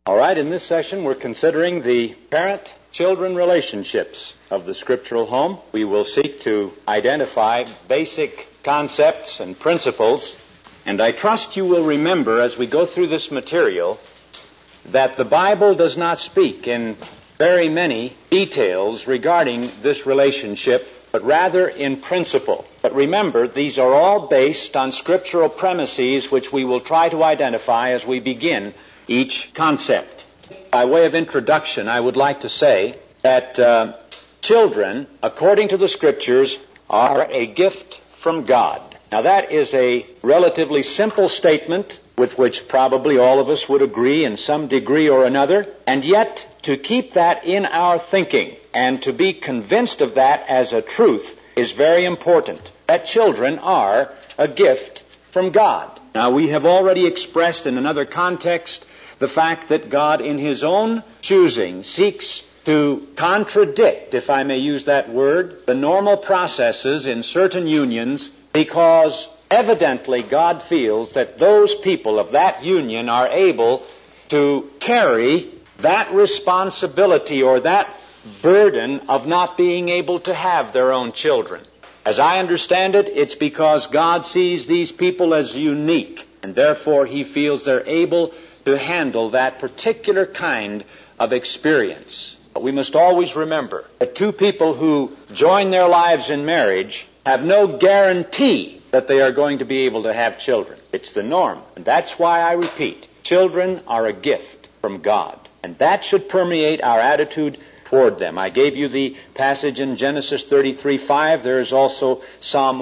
All right, in this session we're considering the parent-children relationships of the scriptural home. We will seek to identify basic concepts and principles, and I trust you will remember as we go through this material that the Bible does not speak in very many details regarding this relationship, but rather in principle. But remember, these are all based on scriptural premises which we will try to identify as we begin each concept. By way of introduction, I would like to say that children, according to the Scriptures, are a gift from God. Now that is a relatively simple statement with which probably all of us would agree in some degree or another, and yet to keep that in our thinking and to be convinced of that as a truth is very important, that children are a gift from God. Now we have already expressed in another context the fact that God in His own choosing seeks to contradict, if I may use that word, the normal processes in certain unions, because evidently God feels that those people of that union are able to carry that responsibility or that burden of not being able to have their own children. As I understand it, it's because God sees these people as unique, and therefore He feels they're able to handle that particular kind of experience. But we must always remember that two people who join their lives in marriage have no guarantee that they are going to be able to have children. It's the norm. And that's why I repeat, children are a gift from God. And that should permeate our attitude toward them. I gave you the passage in Genesis 33:5. There is also Psalm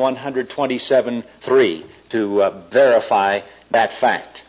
127:3 to verify that fact.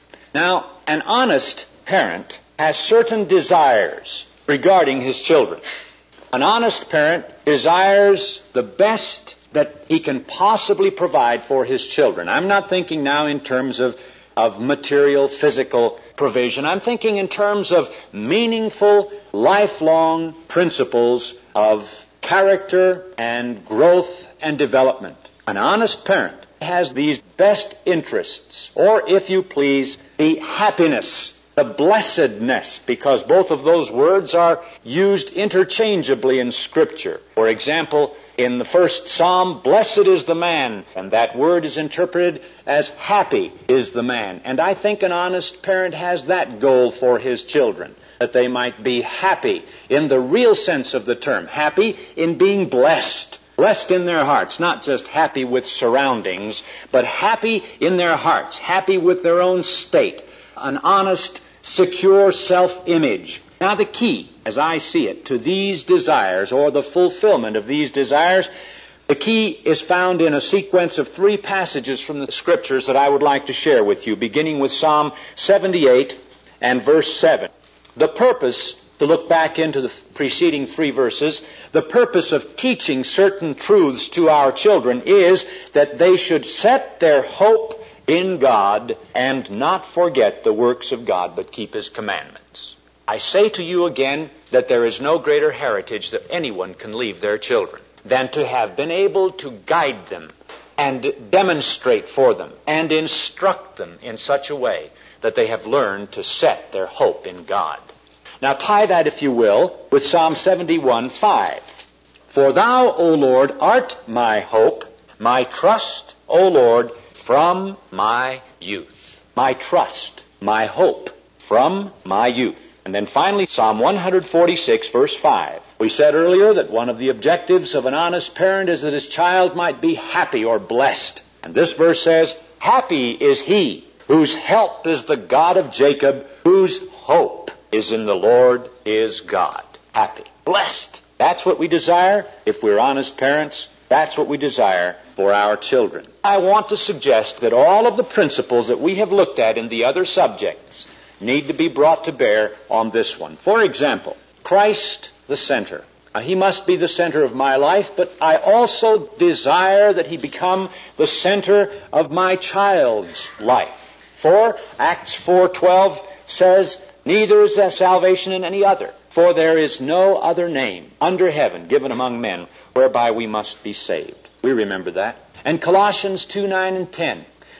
Now, an honest parent has certain desires regarding his children. An honest parent desires the best that he can possibly provide for his children. I'm not thinking now in terms of material, physical provision. I'm thinking in terms of meaningful, lifelong principles of character and growth and development. An honest parent has these best interests, or if you please, the happiness, the blessedness, because both of those words are used interchangeably in Scripture. For example, in the first Psalm, blessed is the man, and that word is interpreted as happy is the man. And I think an honest parent has that goal for his children, that they might be happy in the real sense of the term, happy in being blessed. Blessed in their hearts, not just happy with surroundings, but happy in their hearts, happy with their own state, an honest, secure self-image. Now the key, as I see it, to these desires, or the fulfillment of these desires, the key is found in a sequence of 3 passages from the Scriptures that I would like to share with you, beginning with Psalm 78 and verse 7. The purpose, to look back into the preceding 3 verses, the purpose of teaching certain truths to our children is that they should set their hope in God and not forget the works of God, but keep His commandments. I say to you again that there is no greater heritage that anyone can leave their children than to have been able to guide them and demonstrate for them and instruct them in such a way that they have learned to set their hope in God. Now tie that, if you will, with Psalm 71:5. For thou, O Lord, art my hope, my trust, O Lord, from my youth. My trust, my hope, from my youth. And then finally, Psalm 146, verse 5. We said earlier that one of the objectives of an honest parent is that his child might be happy or blessed. And this verse says, happy is he whose help is the God of Jacob, whose hope is in the Lord his God. Happy. Blessed. That's what we desire if we're honest parents. That's what we desire for our children. I want to suggest that all of the principles that we have looked at in the other subjects need to be brought to bear on this one. For example, Christ the center. Now, He must be the center of my life, but I also desire that He become the center of my child's life. For Acts 4:12 says, neither is there salvation in any other, for there is no other name under heaven given among men whereby we must be saved. We remember that. And Colossians 2:9 and 10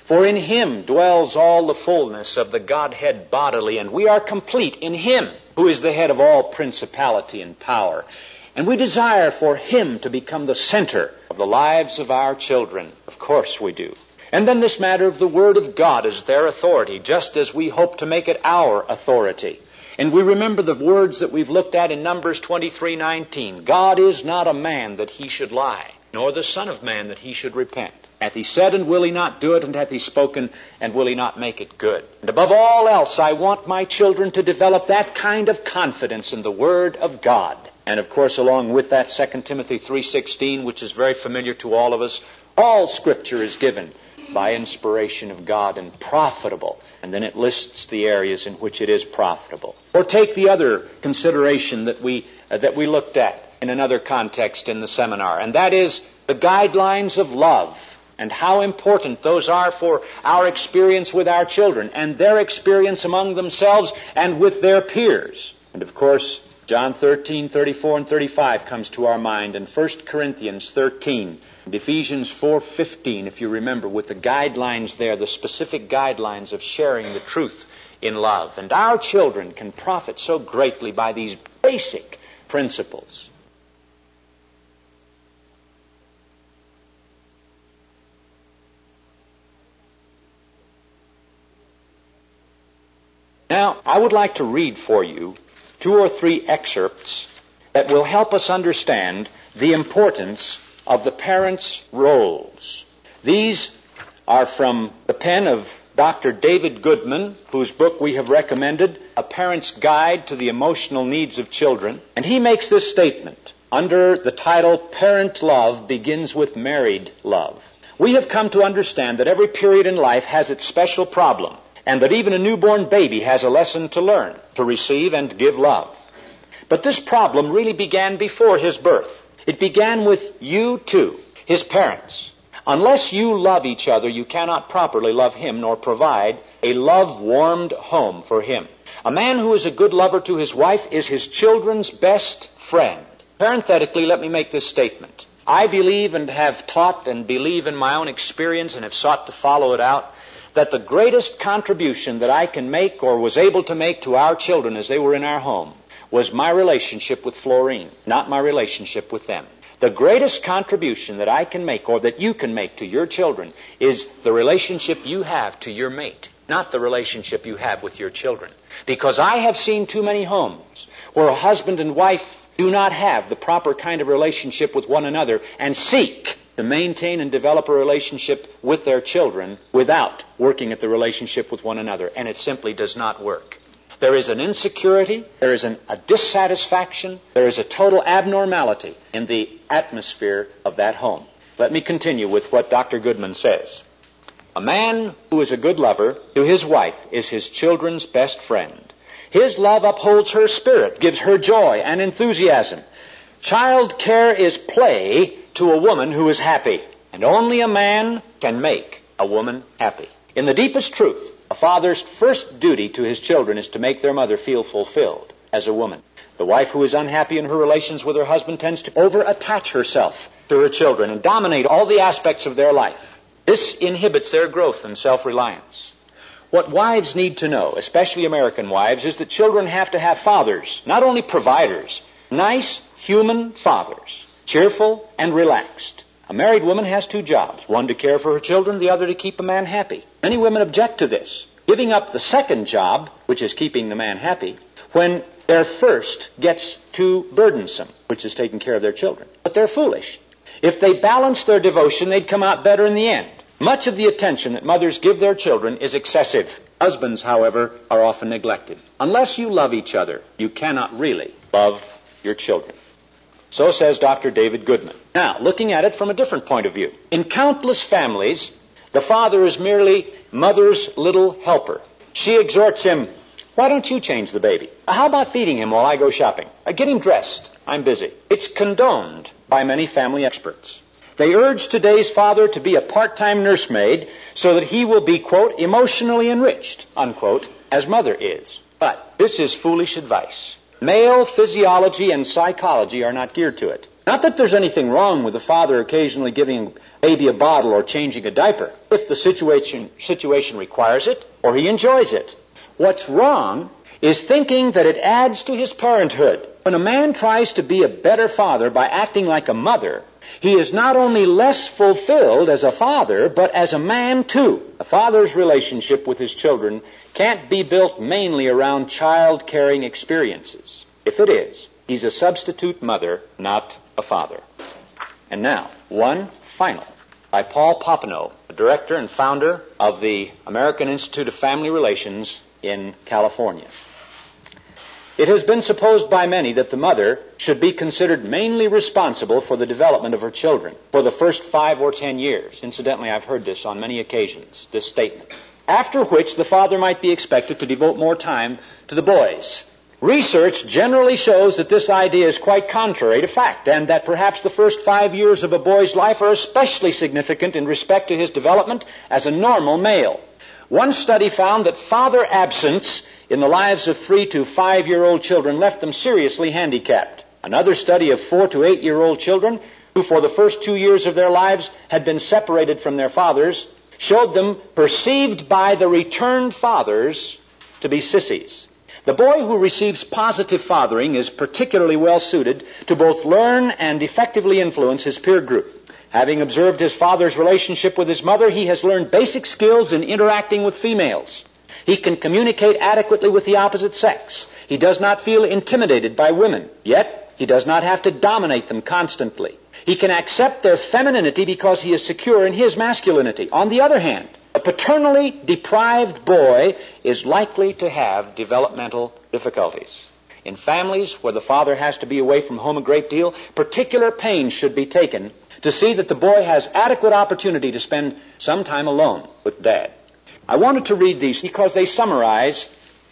For in him dwells all the fullness of the Godhead bodily, and we are complete in him, who is the head of all principality and power. And we desire for him to become the center of the lives of our children. Of course we do. And then this matter of the Word of God as their authority, just as we hope to make it our authority. And we remember the words that we've looked at in Numbers 23:19. God is not a man that he should lie, nor the Son of Man that he should repent. Hath he said, and will he not do it? And hath he spoken, and will he not make it good? And above all else, I want my children to develop that kind of confidence in the Word of God. And of course, along with that, 2 Timothy 3:16, which is very familiar to all of us, all Scripture is given by inspiration of God and profitable. And then it lists the areas in which it is profitable. Or take the other consideration that we looked at in another context in the seminar, and that is the guidelines of love, and how important those are for our experience with our children and their experience among themselves and with their peers. And of course, John 13:34 and 35 comes to our mind, and 1 Corinthians 13 and Ephesians 4:15, if you remember, with the guidelines there, the specific guidelines of sharing the truth in love. And our children can profit so greatly by these basic principles. Now, I would like to read for you 2 or 3 excerpts that will help us understand the importance of the parents' roles. These are from the pen of Dr. David Goodman, whose book we have recommended, A Parent's Guide to the Emotional Needs of Children. And he makes this statement under the title, Parent Love Begins with Married Love. We have come to understand that every period in life has its special problem, and that even a newborn baby has a lesson to learn, to receive and give love. But this problem really began before his birth. It began with you too, his parents. Unless you love each other, you cannot properly love him nor provide a love-warmed home for him. A man who is a good lover to his wife is his children's best friend. Parenthetically, let me make this statement. I believe and have taught and believe in my own experience and have sought to follow it out, that the greatest contribution that I can make or was able to make to our children as they were in our home was my relationship with Florine, not my relationship with them. The greatest contribution that I can make or that you can make to your children is the relationship you have to your mate, not the relationship you have with your children. Because I have seen too many homes where a husband and wife do not have the proper kind of relationship with one another and seek to maintain and develop a relationship with their children without working at the relationship with one another. And it simply does not work. There is an insecurity, there is a dissatisfaction, there is a total abnormality in the atmosphere of that home. Let me continue with what Dr. Goodman says. A man who is a good lover to his wife is his children's best friend. His love upholds her spirit, gives her joy and enthusiasm. Child care is play to a woman who is happy, and only a man can make a woman happy. In the deepest truth, a father's first duty to his children is to make their mother feel fulfilled as a woman. The wife who is unhappy in her relations with her husband tends to over-attach herself to her children and dominate all the aspects of their life. This inhibits their growth and self-reliance. What wives need to know, especially American wives, is that children have to have fathers, not only providers, nice human fathers, cheerful and relaxed. A married woman has 2 jobs, one to care for her children, the other to keep a man happy. Many women object to this, giving up the second job, which is keeping the man happy, when their first gets too burdensome, which is taking care of their children. But they're foolish. If they balanced their devotion, they'd come out better in the end. Much of the attention that mothers give their children is excessive. Husbands, however, are often neglected. Unless you love each other, you cannot really love your children. So says Dr. David Goodman. Now, looking at it from a different point of view. In countless families, the father is merely mother's little helper. She exhorts him, why don't you change the baby? How about feeding him while I go shopping? Get him dressed. I'm busy. It's condoned by many family experts. They urge today's father to be a part-time nursemaid so that he will be, quote, emotionally enriched, unquote, as mother is. But this is foolish advice. Male physiology and psychology are not geared to it. Not that there's anything wrong with the father occasionally giving a baby a bottle or changing a diaper, if the situation requires it or he enjoys it. What's wrong is thinking that it adds to his parenthood. When a man tries to be a better father by acting like a mother, he is not only less fulfilled as a father, but as a man too. A father's relationship with his children can't be built mainly around child-caring experiences. If it is, he's a substitute mother, not a father. And now, one final, by Paul Popenoe, the director and founder of the American Institute of Family Relations in California. It has been supposed by many that the mother should be considered mainly responsible for the development of her children for the first 5 or 10 years. Incidentally, I've heard this on many occasions, this statement. After which the father might be expected to devote more time to the boys. Research generally shows that this idea is quite contrary to fact, and that perhaps the first 5 years of a boy's life are especially significant in respect to his development as a normal male. One study found that father absence in the lives of 3 to 5-year-old children left them seriously handicapped. Another study of 4 to 8-year-old children, who for the first 2 years of their lives had been separated from their fathers, showed them perceived by the returned fathers to be sissies. The boy who receives positive fathering is particularly well suited to both learn and effectively influence his peer group. Having observed his father's relationship with his mother, he has learned basic skills in interacting with females. He can communicate adequately with the opposite sex. He does not feel intimidated by women, yet he does not have to dominate them constantly. He can accept their femininity because he is secure in his masculinity. On the other hand, a paternally deprived boy is likely to have developmental difficulties. In families where the father has to be away from home a great deal, particular pains should be taken to see that the boy has adequate opportunity to spend some time alone with dad. I wanted to read these because they summarize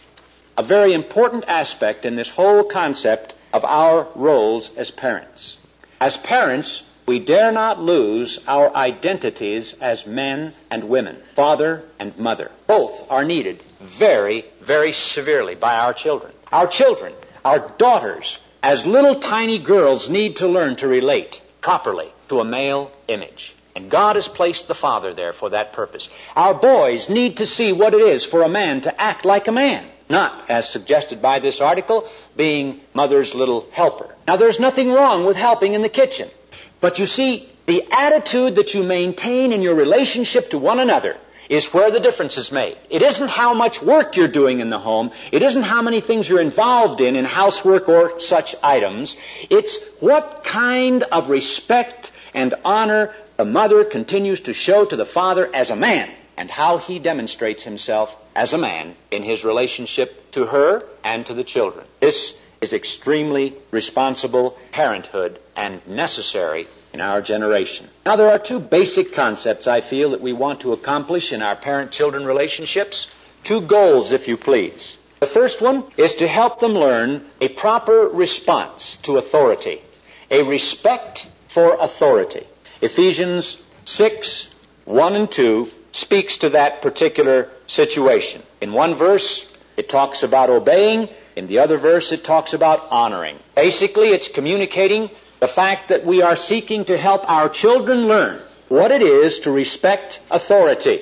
a very important aspect in this whole concept of our roles as parents. As parents, we dare not lose our identities as men and women, father and mother. Both are needed very, very severely by our children. Our children, our daughters, as little tiny girls, need to learn to relate properly to a male image. And God has placed the father there for that purpose. Our boys need to see what it is for a man to act like a man, not, as suggested by this article, being mother's little helper. Now, there's nothing wrong with helping in the kitchen. But you see, the attitude that you maintain in your relationship to one another is where the difference is made. It isn't how much work you're doing in the home. It isn't how many things you're involved in housework or such items. It's what kind of respect and honor the mother continues to show to the father as a man, and how he demonstrates himself as a man in his relationship to her and to the children. This is extremely responsible parenthood and necessary in our generation. Now, there are 2 basic concepts I feel that we want to accomplish in our parent-children relationships. 2 goals, if you please. The first one is to help them learn a proper response to authority, a respect for authority. Ephesians 6, 1 and 2 speaks to that particular situation. In one verse, it talks about obeying. In the other verse, it talks about honoring. Basically, it's communicating the fact that we are seeking to help our children learn what it is to respect authority.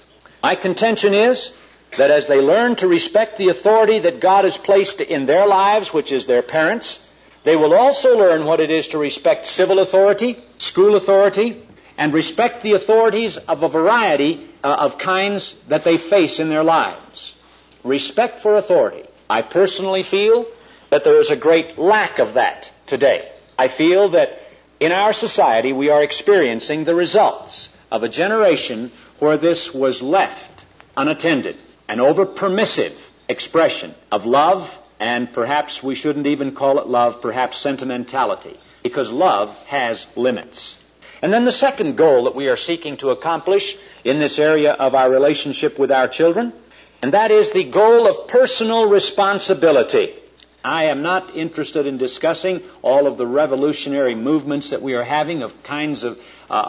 My contention is that as they learn to respect the authority that God has placed in their lives, which is their parents, they will also learn what it is to respect civil authority, school authority, and respect the authorities of a variety of kinds that they face in their lives. Respect for authority. I personally feel that there is a great lack of that today. I feel that in our society we are experiencing the results of a generation where this was left unattended, an over-permissive expression of love, and perhaps we shouldn't even call it love, perhaps sentimentality, because love has limits. And then the second goal that we are seeking to accomplish in this area of our relationship with our children, and that is the goal of personal responsibility. I am not interested in discussing all of the revolutionary movements that we are having of kinds of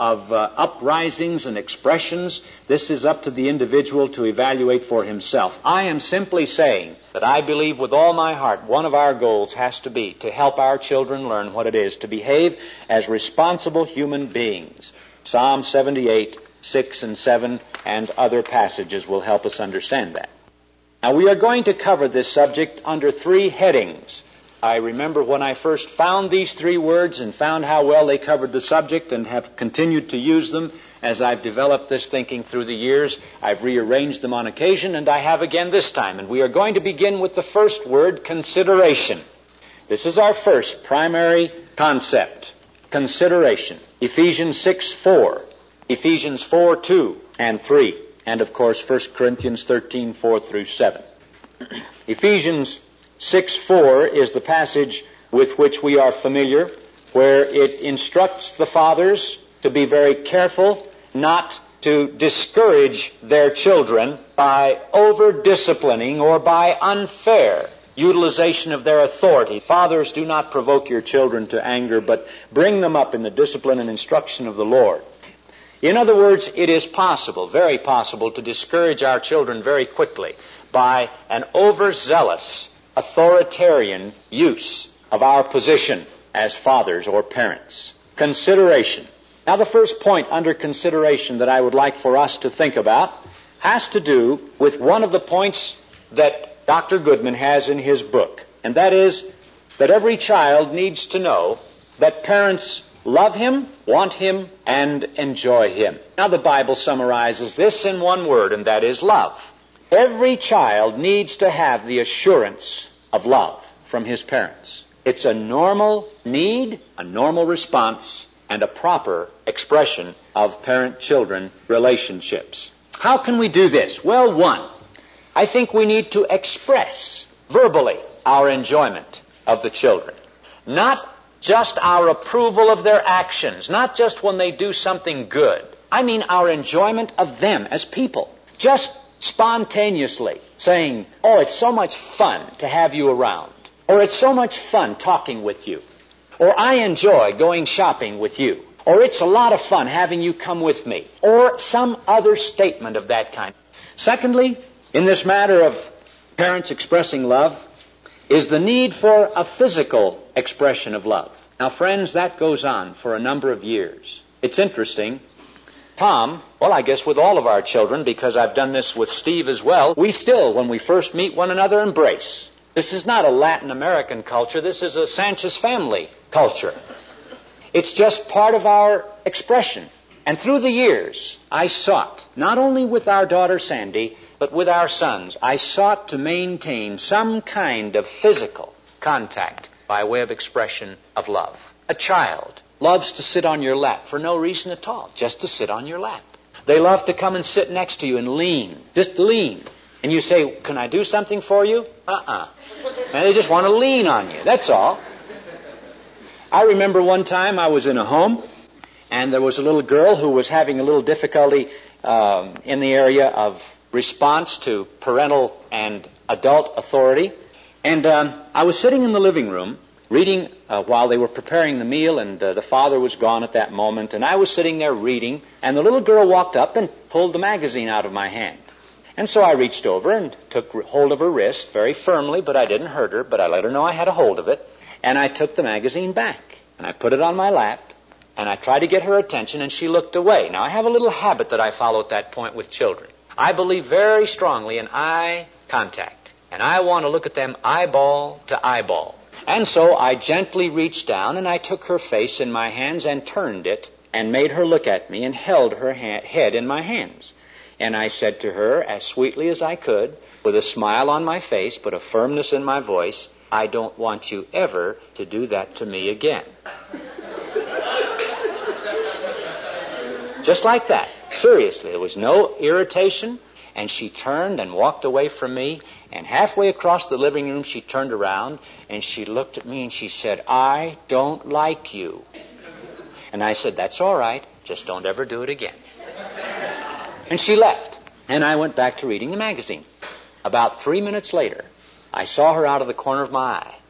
uprisings and expressions. This is up to the individual to evaluate for himself. I am simply saying that I believe with all my heart one of our goals has to be to help our children learn what it is to behave as responsible human beings. Psalm 78, 6 and 7 and other passages will help us understand that. Now, we are going to cover this subject under 3 headings. I remember when I first found these 3 words and found how well they covered the subject and have continued to use them as I've developed this thinking through the years. I've rearranged them on occasion, and I have again this time. And we are going to begin with the first word, consideration. This is our first primary concept, consideration. Ephesians 6:4, Ephesians 4:2 and 3. And, of course, 1 Corinthians 13, 4 through 7. Ephesians 6:4 is the passage with which we are familiar, where it instructs the fathers to be very careful not to discourage their children by over-disciplining or by unfair utilization of their authority. Fathers, do not provoke your children to anger, but bring them up in the discipline and instruction of the Lord. In other words, it is possible, very possible, to discourage our children very quickly by an overzealous, authoritarian use of our position as fathers or parents. Consideration. Now, the first point under consideration that I would like for us to think about has to do with one of the points that Dr. Goodman has in his book, and that is that every child needs to know that parents love him, want him, and enjoy him. Now, the Bible summarizes this in one word, and that is love. Every child needs to have the assurance of love from his parents. It's a normal need, a normal response, and a proper expression of parent-children relationships. How can we do this? Well, one, I think we need to express verbally our enjoyment of the children. Not just our approval of their actions, not just when they do something good. I mean our enjoyment of them as people. Just spontaneously saying, oh, it's so much fun to have you around. Or it's so much fun talking with you. Or I enjoy going shopping with you. Or it's a lot of fun having you come with me. Or some other statement of that kind. Secondly, in this matter of parents expressing love, is the need for a physical expression of love. Now, friends, that goes on for a number of years. It's interesting. Tom, well, I guess with all of our children, because I've done this with Steve as well, we still, when we first meet one another, embrace. This is not a Latin American culture. This is a Sanchez family culture. It's just part of our expression. And through the years, I sought, not only with our daughter Sandy, but with our sons, I sought to maintain some kind of physical contact by way of expression of love. A child loves to sit on your lap for no reason at all, just to sit on your lap. They love to come and sit next to you and lean, just lean. And you say, can I do something for you? And they just want to lean on you, that's all. I remember one time I was in a home, and there was a little girl who was having a little difficulty in the area of response to parental and adult authority. And I was sitting in the living room reading while they were preparing the meal, and the father was gone at that moment, and I was sitting there reading, and the little girl walked up and pulled the magazine out of my hand. And so I reached over and took hold of her wrist very firmly, but I didn't hurt her, but I let her know I had a hold of it, and I took the magazine back, and I put it on my lap, and I tried to get her attention, and she looked away. Now, I have a little habit that I follow at that point with children. I believe very strongly in eye contact, and I want to look at them eyeball to eyeball. And so I gently reached down, and I took her face in my hands and turned it and made her look at me and held her head in my hands. And I said to her, as sweetly as I could, with a smile on my face but a firmness in my voice, I don't want you ever to do that to me again. Just like that. Seriously, there was no irritation, and she turned and walked away from me, and halfway across the living room she turned around, and she looked at me and she said, I don't like you. And I said, that's all right, just don't ever do it again. And she left, and I went back to reading the magazine. About 3 minutes later, I saw her out of the corner of my eye,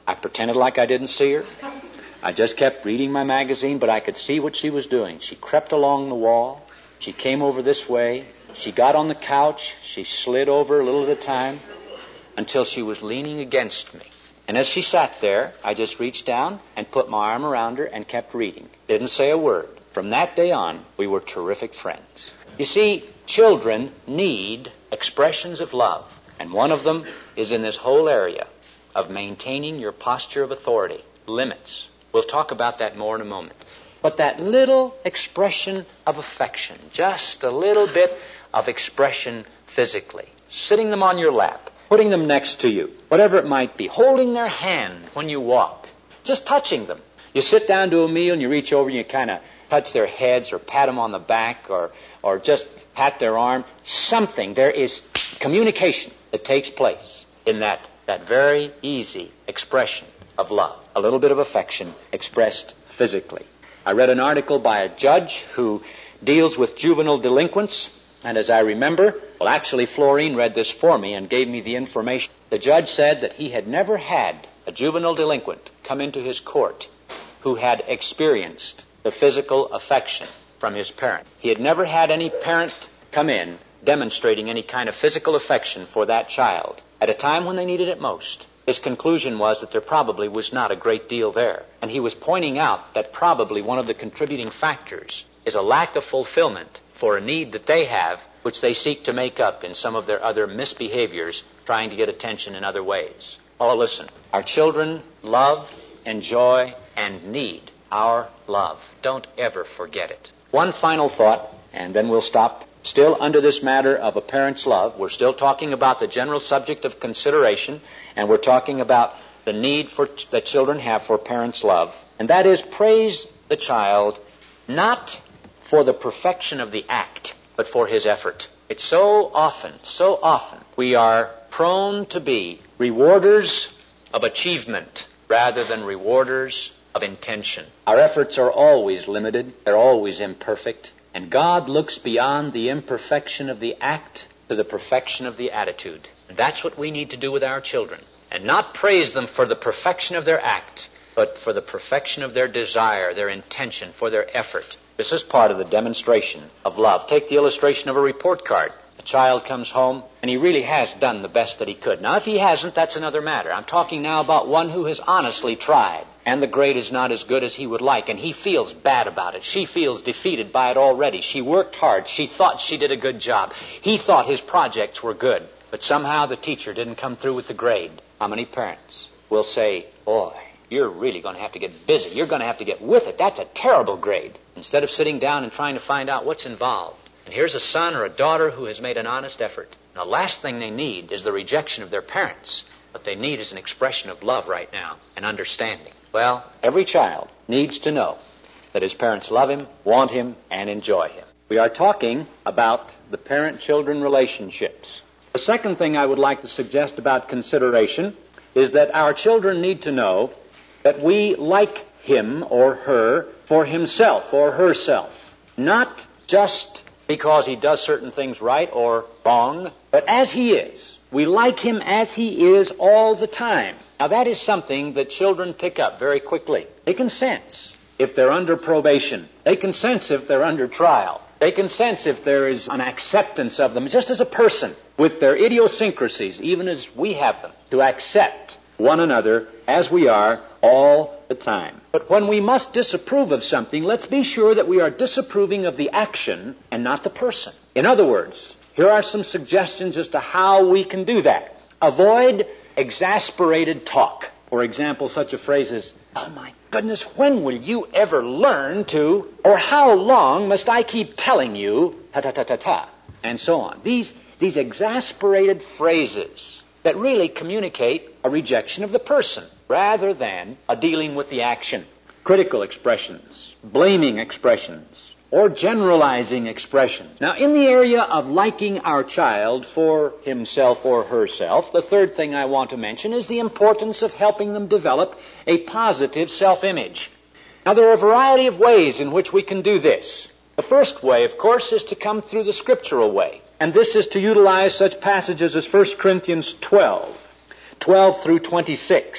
I pretended like I didn't see her. I just kept reading my magazine, but I could see what she was doing. She crept along the wall. She came over this way. She got on the couch. She slid over a little at a time until she was leaning against me. And as she sat there, I just reached down and put my arm around her and kept reading. Didn't say a word. From that day on, we were terrific friends. You see, children need expressions of love. And one of them is in this whole area of maintaining your posture of authority, limits. We'll talk about that more in a moment. But that little expression of affection, just a little bit of expression physically, sitting them on your lap, putting them next to you, whatever it might be, holding their hand when you walk, just touching them. You sit down to a meal and you reach over and you kind of touch their heads or pat them on the back or just pat their arm. Something, there is communication that takes place in that very easy expression of love. A little bit of affection expressed physically. I read an article by a judge who deals with juvenile delinquents, and as I remember, actually Florine read this for me and gave me the information. The judge said that he had never had a juvenile delinquent come into his court who had experienced the physical affection from his parent. He had never had any parent come in demonstrating any kind of physical affection for that child at a time when they needed it most. His conclusion was that there probably was not a great deal there. And he was pointing out that probably one of the contributing factors is a lack of fulfillment for a need that they have, which they seek to make up in some of their other misbehaviors, trying to get attention in other ways. Oh, listen, our children love, enjoy, and need our love. Don't ever forget it. One final thought, and then we'll stop. Still under this matter of a parent's love, we're still talking about the general subject of consideration, and we're talking about the need that children have for parents' love. And that is, praise the child not for the perfection of the act, but for his effort. It's so often, we are prone to be rewarders of achievement rather than rewarders of intention. Our efforts are always limited. They're always imperfect. And God looks beyond the imperfection of the act to the perfection of the attitude. And that's what we need to do with our children. And not praise them for the perfection of their act, but for the perfection of their desire, their intention, for their effort. This is part of the demonstration of love. Take the illustration of a report card. A child comes home, and he really has done the best that he could. Now, if he hasn't, that's another matter. I'm talking now about one who has honestly tried, and the grade is not as good as he would like, and he feels bad about it. She feels defeated by it already. She worked hard. She thought she did a good job. He thought his projects were good, but somehow the teacher didn't come through with the grade. How many parents will say, boy, you're really going to have to get busy. You're going to have to get with it. That's a terrible grade. Instead of sitting down and trying to find out what's involved. And here's a son or a daughter who has made an honest effort. And the last thing they need is the rejection of their parents. What they need is an expression of love right now and understanding. Well, every child needs to know that his parents love him, want him, and enjoy him. We are talking about the parent-children relationships. The second thing I would like to suggest about consideration is that our children need to know that we like him or her for himself or herself. Not just because he does certain things right or wrong, but as he is. We like him as he is all the time. Now that is something that children pick up very quickly. They can sense if they're under probation. They can sense if they're under trial. They can sense if there is an acceptance of them just as a person with their idiosyncrasies, even as we have them, to accept one another as we are all the time. But when we must disapprove of something, let's be sure that we are disapproving of the action and not the person. In other words, here are some suggestions as to how we can do that. Avoid exasperated talk. For example, such a phrase as, oh my goodness, when will you ever learn to, or how long must I keep telling you, ta-ta-ta-ta-ta, and so on. These exasperated phrases that really communicate a rejection of the person rather than a dealing with the action. Critical expressions, blaming expressions, or generalizing expressions. Now, in the area of liking our child for himself or herself, the third thing I want to mention is the importance of helping them develop a positive self-image. Now, there are a variety of ways in which we can do this. The first way, of course, is to come through the scriptural way. And this is to utilize such passages as 1 Corinthians 12 through 26,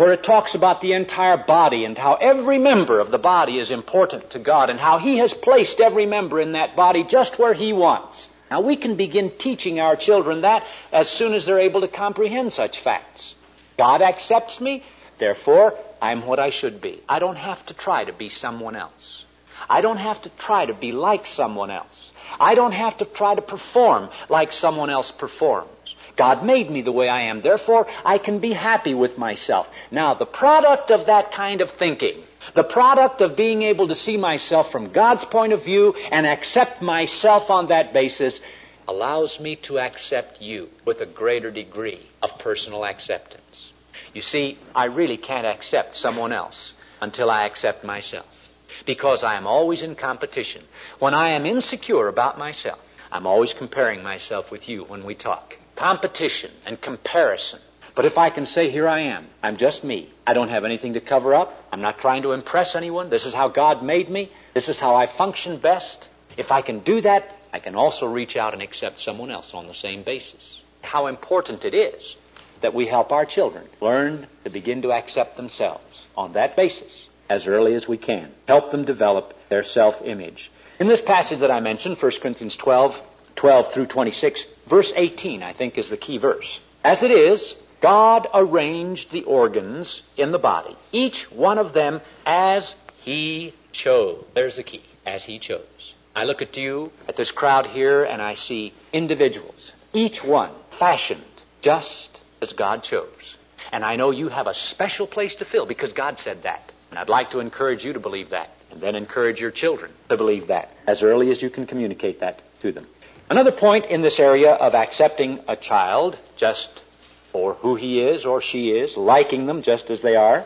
where it talks about the entire body and how every member of the body is important to God and how He has placed every member in that body just where He wants. Now, we can begin teaching our children that as soon as they're able to comprehend such facts. God accepts me, therefore, I'm what I should be. I don't have to try to be someone else. I don't have to try to be like someone else. I don't have to try to perform like someone else performs. God made me the way I am. Therefore, I can be happy with myself. Now, the product of that kind of thinking, the product of being able to see myself from God's point of view and accept myself on that basis, allows me to accept you with a greater degree of personal acceptance. You see, I really can't accept someone else until I accept myself, because I am always in competition. When I am insecure about myself, I'm always comparing myself with you when we talk. Competition and comparison. But if I can say, here I am, I'm just me. I don't have anything to cover up. I'm not trying to impress anyone. This is how God made me. This is how I function best. If I can do that, I can also reach out and accept someone else on the same basis. How important it is that we help our children learn to begin to accept themselves on that basis as early as we can. Help them develop their self-image. In this passage that I mentioned, 1 Corinthians 12 through 26, verse 18, I think, is the key verse. As it is, God arranged the organs in the body, each one of them as He chose. There's the key, as He chose. I look at you, at this crowd here, and I see individuals, each one fashioned just as God chose. And I know you have a special place to fill because God said that. And I'd like to encourage you to believe that, and then encourage your children to believe that as early as you can communicate that to them. Another point in this area of accepting a child just for who he is or she is, liking them just as they are,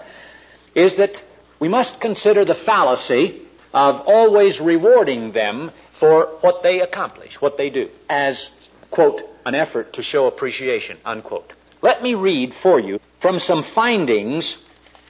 is that we must consider the fallacy of always rewarding them for what they accomplish, what they do, as, quote, an effort to show appreciation, unquote. Let me read for you from some findings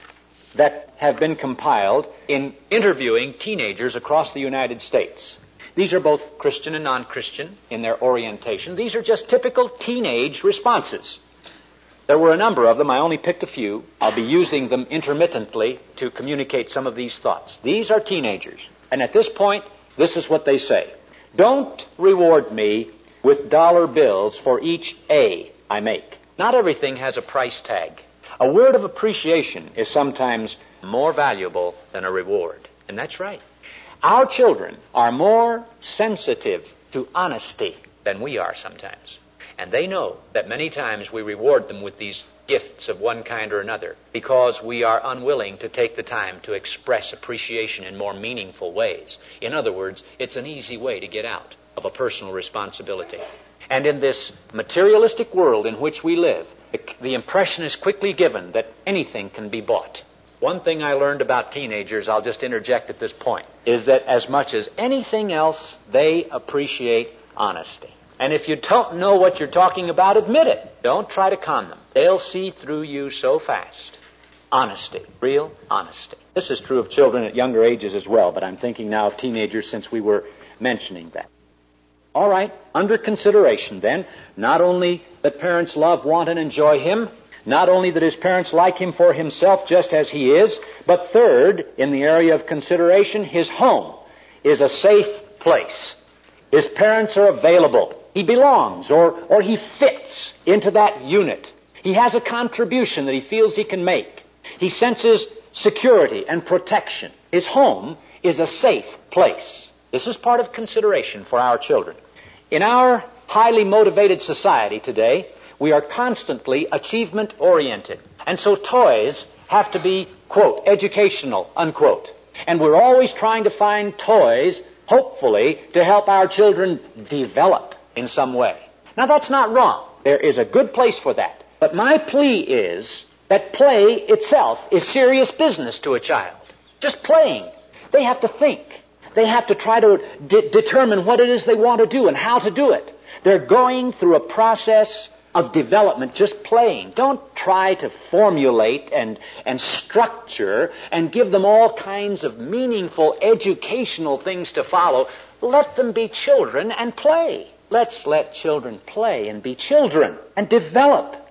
that have been compiled in interviewing teenagers across the United States. These are both Christian and non-Christian in their orientation. These are just typical teenage responses. There were a number of them. I only picked a few. I'll be using them intermittently to communicate some of these thoughts. These are teenagers. And at this point, this is what they say. Don't reward me with dollar bills for each A I make. Not everything has a price tag. A word of appreciation is sometimes more valuable than a reward. And that's right. Our children are more sensitive to honesty than we are sometimes. And they know that many times we reward them with these gifts of one kind or another because we are unwilling to take the time to express appreciation in more meaningful ways. In other words, it's an easy way to get out of a personal responsibility. And in this materialistic world in which we live, the impression is quickly given that anything can be bought. One thing I learned about teenagers, I'll just interject at this point, is that as much as anything else, they appreciate honesty. And if you don't know what you're talking about, admit it. Don't try to con them. They'll see through you so fast. Honesty. Real honesty. This is true of children at younger ages as well, but I'm thinking now of teenagers since we were mentioning that. All right, under consideration then, not only that parents love, want, and enjoy him, not only that his parents like him for himself just as he is, but third, in the area of consideration, his home is a safe place. His parents are available. He belongs or he fits into that unit. He has a contribution that he feels he can make. He senses security and protection. His home is a safe place. This is part of consideration for our children. In our highly motivated society today, we are constantly achievement-oriented. And so toys have to be, quote, educational, unquote. And we're always trying to find toys, hopefully, to help our children develop in some way. Now, that's not wrong. There is a good place for that. But my plea is that play itself is serious business to a child. Just playing. They have to think. They have to try to determine what it is they want to do and how to do it. They're going through a process of development just playing. Don't try to formulate and structure and give them all kinds of meaningful educational things to follow. Let them be children and play. Let's let children play and be children and develop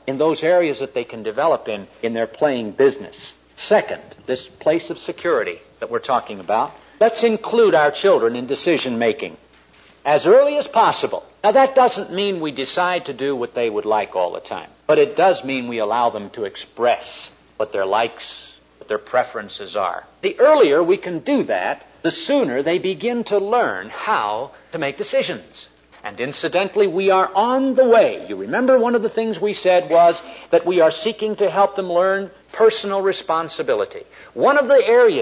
in those areas that they can develop in their playing business. Second, this place of security that we're talking about, let's include our children in decision making as early as possible. Now, that doesn't mean we decide to do what they would like all the time, but it does mean we allow them to express what their likes, what their preferences are. The earlier we can do that, the sooner they begin to learn how to make decisions. And incidentally, we are on the way. You remember one of the things we said was that we are seeking to help them learn personal responsibility. One of the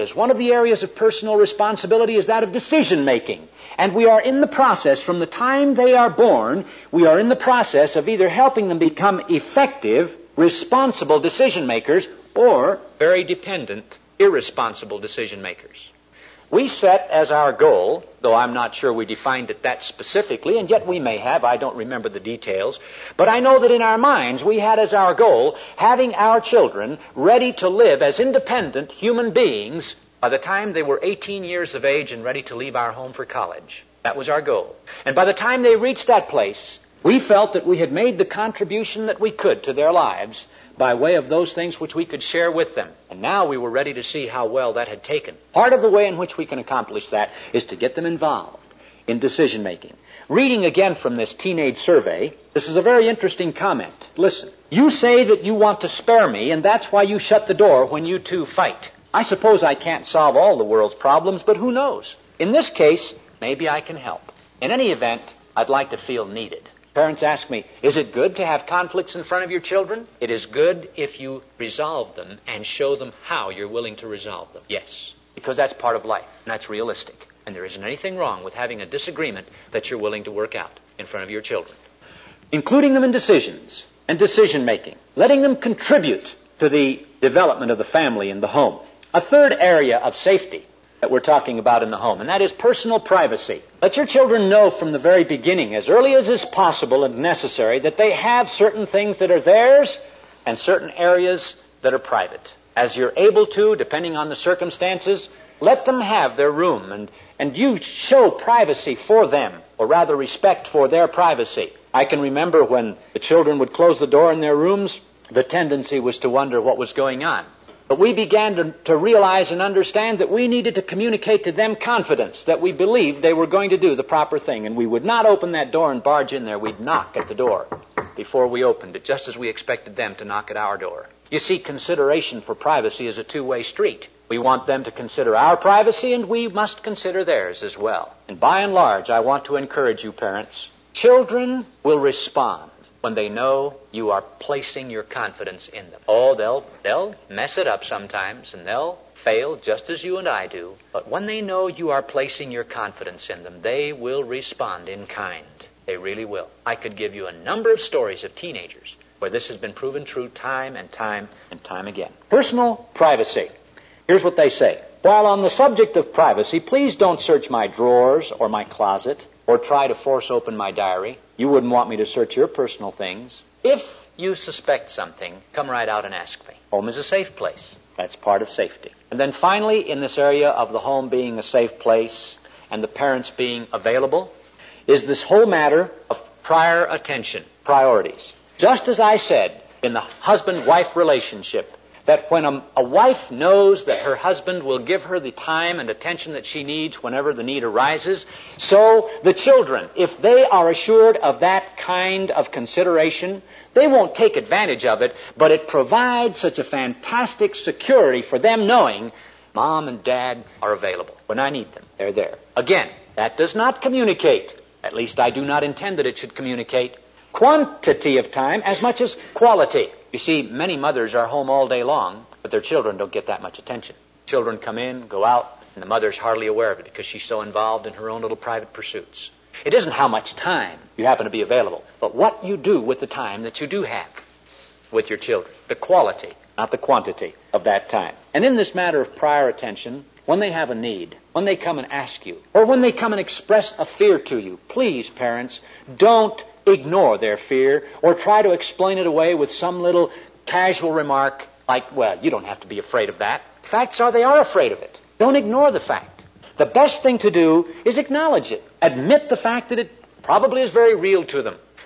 areas of personal responsibility is that of decision making. And we are in the process, from the time they are born, we are in the process of either helping them become effective, responsible decision makers, or very dependent, irresponsible decision makers. We set as our goal, though I'm not sure we defined it that specifically, and yet we may have, I don't remember the details, but I know that in our minds we had as our goal having our children ready to live as independent human beings by the time they were 18 years of age and ready to leave our home for college. That was our goal. And by the time they reached that place, we felt that we had made the contribution that we could to their lives by way of those things which we could share with them. And now we were ready to see how well that had taken. Part of the way in which we can accomplish that is to get them involved in decision making. Reading again from this teenage survey, this is a very interesting comment. Listen, you say that you want to spare me, and that's why you shut the door when you two fight. I suppose I can't solve all the world's problems, but who knows? In this case, maybe I can help. In any event, I'd like to feel needed. Parents ask me, is it good to have conflicts in front of your children? It is good if you resolve them and show them how you're willing to resolve them. Yes, because that's part of life, and that's realistic. And there isn't anything wrong with having a disagreement that you're willing to work out in front of your children. Including them in decisions and decision-making. Letting them contribute to the development of the family and the home. A third area of safety that we're talking about in the home, and that is personal privacy. Let your children know from the very beginning, as early as is possible and necessary, that they have certain things that are theirs and certain areas that are private. As you're able to, depending on the circumstances, let them have their room, and you show privacy for them, or rather respect for their privacy. I can remember when the children would close the door in their rooms, the tendency was to wonder what was going on. But we began to realize and understand that we needed to communicate to them confidence, that we believed they were going to do the proper thing. And we would not open that door and barge in there. We'd knock at the door before we opened it, just as we expected them to knock at our door. You see, consideration for privacy is a two-way street. We want them to consider our privacy, and we must consider theirs as well. And by and large, I want to encourage you parents, children will respond when they know you are placing your confidence in them. Oh, they'll mess it up sometimes, and they'll fail just as you and I do. But when they know you are placing your confidence in them, they will respond in kind. They really will. I could give you a number of stories of teenagers where this has been proven true time and time and time again. Personal privacy. Here's what they say. While on the subject of privacy, please don't search my drawers or my closet or try to force open my diary. You wouldn't want me to search your personal things. If you suspect something, come right out and ask me. Home is a safe place. That's part of safety. And then finally, in this area of the home being a safe place and the parents being available, is this whole matter of prior attention, priorities. Just as I said in the husband-wife relationship, that when a wife knows that her husband will give her the time and attention that she needs whenever the need arises, so the children, if they are assured of that kind of consideration, they won't take advantage of it, but it provides such a fantastic security for them knowing Mom and Dad are available. When I need them, they're there. Again, that does not communicate, at least I do not intend that it should communicate, quantity of time as much as quality. You see, many mothers are home all day long, but their children don't get that much attention. Children come in, go out, and the mother's hardly aware of it because she's so involved in her own little private pursuits. It isn't how much time you happen to be available, but what you do with the time that you do have with your children. The quality, not the quantity of that time. And in this matter of prior attention, when they have a need, when they come and ask you, or when they come and express a fear to you, please, parents, don't ignore their fear or try to explain it away with some little casual remark like, well, you don't have to be afraid of that. Facts are they are afraid of it. Don't ignore the fact. The best thing to do is acknowledge it. Admit the fact that it probably is very real to them.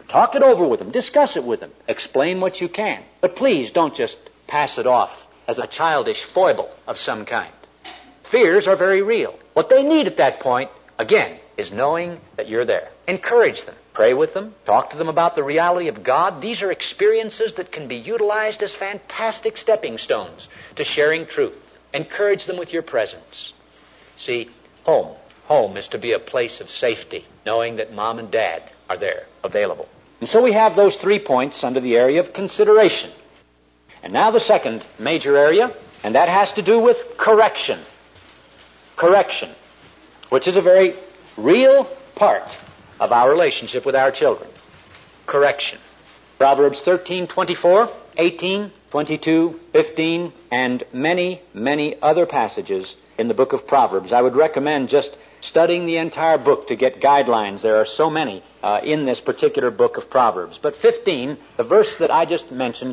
Talk it over with them. Discuss it with them. Explain what you can. But please don't just pass it off as a childish foible of some kind. Fears are very real. What they need at that point, again, is knowing that you're there. Encourage them. Pray with them. Talk to them about the reality of God. These are experiences that can be utilized as fantastic stepping stones to sharing truth. Encourage them with your presence. See, home is to be a place of safety, knowing that Mom and Dad are there, available. And so we have those 3 points under the area of consideration. And now the second major area, and that has to do with correction. Correction, which is a very real part of our relationship with our children. Correction. Proverbs 13:24, 18, 22, 15, and many, many other passages in the book of Proverbs. I would recommend just studying the entire book to get guidelines. There are so many in this particular book of Proverbs. But 15, the verse that I just mentioned,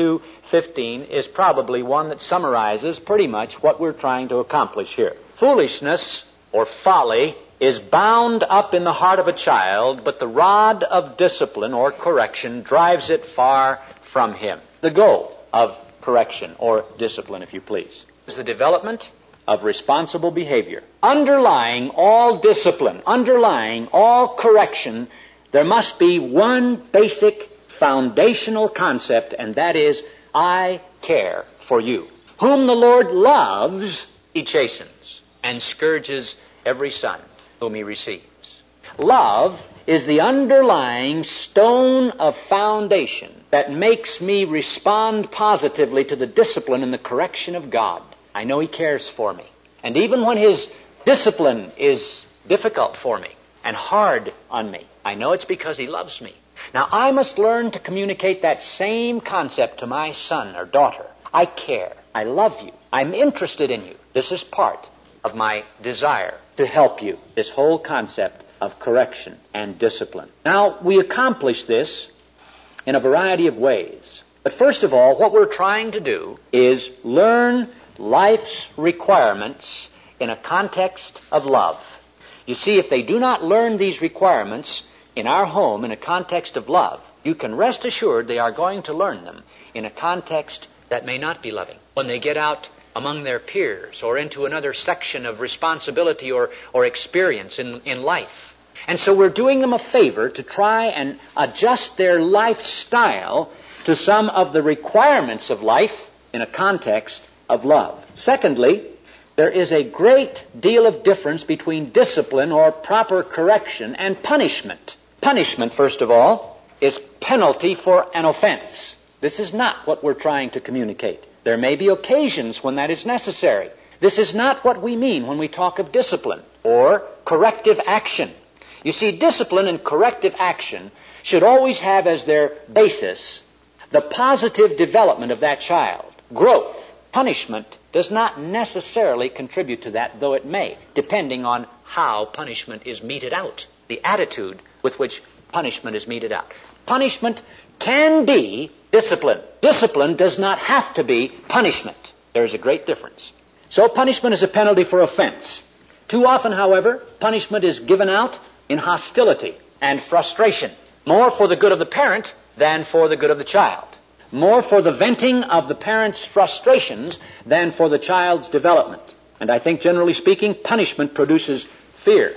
22:15, is probably one that summarizes pretty much what we're trying to accomplish here. Foolishness or folly is bound up in the heart of a child, but the rod of discipline or correction drives it far from him. The goal of correction or discipline, if you please, is the development of responsible behavior. Underlying all discipline, underlying all correction, there must be one basic foundational concept, and that is, I care for you. Whom the Lord loves, he chastens, and scourges every son whom he receives. Love is the underlying stone of foundation that makes me respond positively to the discipline and the correction of God. I know he cares for me. And even when his discipline is difficult for me and hard on me, I know it's because he loves me. Now, I must learn to communicate that same concept to my son or daughter. I care. I love you. I'm interested in you. This is part of my desire to help you. This whole concept of correction and discipline. Now, we accomplish this in a variety of ways. But first of all, what we're trying to do is learn life's requirements in a context of love. You see, if they do not learn these requirements in our home in a context of love, you can rest assured they are going to learn them in a context that may not be loving. When they get out among their peers or into another section of responsibility or experience in life. And so we're doing them a favor to try and adjust their lifestyle to some of the requirements of life in a context of love. Secondly, there is a great deal of difference between discipline or proper correction and punishment. Punishment, first of all, is penalty for an offense. This is not what we're trying to communicate. There may be occasions when that is necessary. This is not what we mean when we talk of discipline or corrective action. You see, discipline and corrective action should always have as their basis the positive development of that child, growth. Punishment does not necessarily contribute to that, though it may, depending on how punishment is meted out, the attitude with which punishment is meted out. Punishment can be discipline. Discipline does not have to be punishment. There is a great difference. So punishment is a penalty for offense. Too often, however, punishment is given out in hostility and frustration, more for the good of the parent than for the good of the child. More for the venting of the parent's frustrations than for the child's development. And I think, generally speaking, punishment produces fear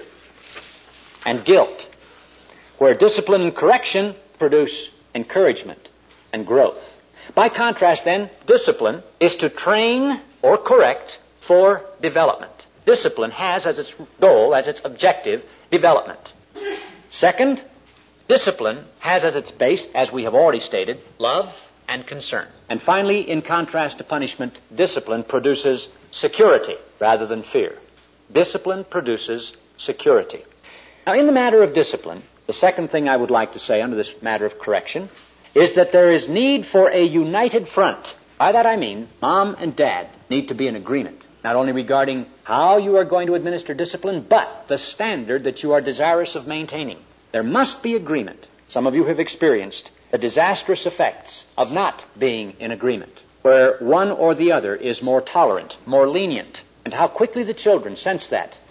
and guilt, where discipline and correction produce encouragement and growth. By contrast, then, discipline is to train or correct for development. Discipline has as its goal, as its objective, development. Second, discipline has as its base, as we have already stated, love and concern. And finally, in contrast to punishment, discipline produces security rather than fear. Discipline produces security. Now, in the matter of discipline, the second thing I would like to say under this matter of correction is that there is need for a united front. By that I mean, Mom and Dad need to be in agreement, not only regarding how you are going to administer discipline, but the standard that you are desirous of maintaining. There must be agreement. Some of you have experienced the disastrous effects of not being in agreement, where one or the other is more tolerant, more lenient, and how quickly the children sense that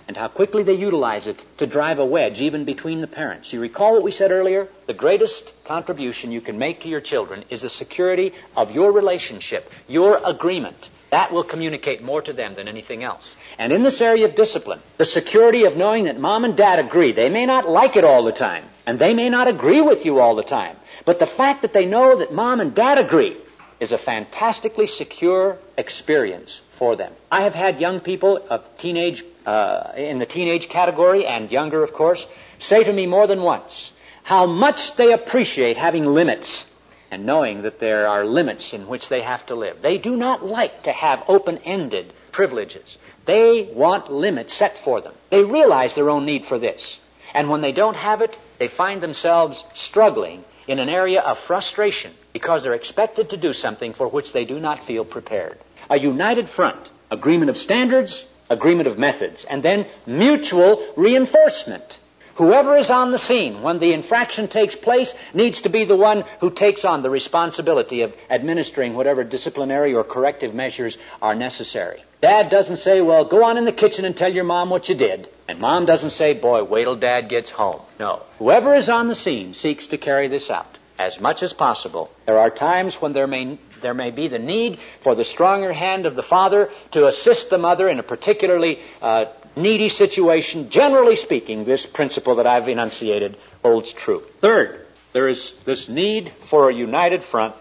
and how quickly they utilize it to drive a wedge even between the parents. You recall what we said earlier? The greatest contribution you can make to your children is the security of your relationship, your agreement. That will communicate more to them than anything else. And in this area of discipline, the security of knowing that Mom and Dad agree. They may not like it all the time, and they may not agree with you all the time, but the fact that they know that Mom and Dad agree is a fantastically secure experience for them. I have had young people of teenage, in the teenage category and younger, of course, say to me more than once how much they appreciate having limits and knowing that there are limits in which they have to live. They do not like to have open-ended privileges. They want limits set for them. They realize their own need for this. And when they don't have it, they find themselves struggling in an area of frustration because they're expected to do something for which they do not feel prepared. A united front, agreement of standards, agreement of methods, and then mutual reinforcement. Whoever is on the scene when the infraction takes place needs to be the one who takes on the responsibility of administering whatever disciplinary or corrective measures are necessary. Dad doesn't say, well, go on in the kitchen and tell your mom what you did. And Mom doesn't say, boy, wait till Dad gets home. No. Whoever is on the scene seeks to carry this out as much as possible. There are times when there may be the need for the stronger hand of the father to assist the mother in a particularly needy situation. Generally speaking, this principle that I've enunciated holds true. Third, there is this need for a united front,